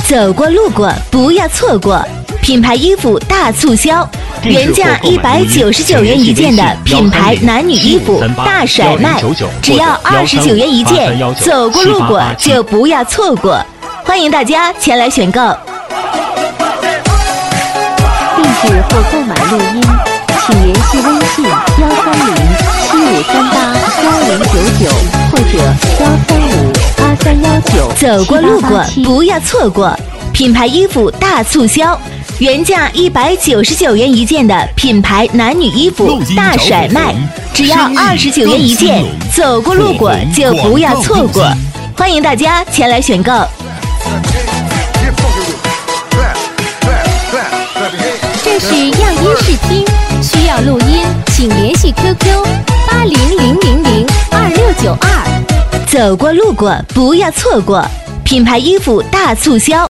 走过路过不要错过，品牌衣服大促销，原价199元一件的品牌男女衣服大甩卖，只要29元一件，走过路过就不要错过，欢迎大家前来选购。 地址或购买录音，请联系微信13075381099或者1358319。 走过路过不要错过，品牌衣服大促销，原价199元一件的品牌男女衣服大甩卖，只要29元一件，走过路过就不要错过，欢迎大家前来选购。 这是样音视听，需要录音请联系 QQ80002692。 走过路过不要错过，品牌衣服大促销。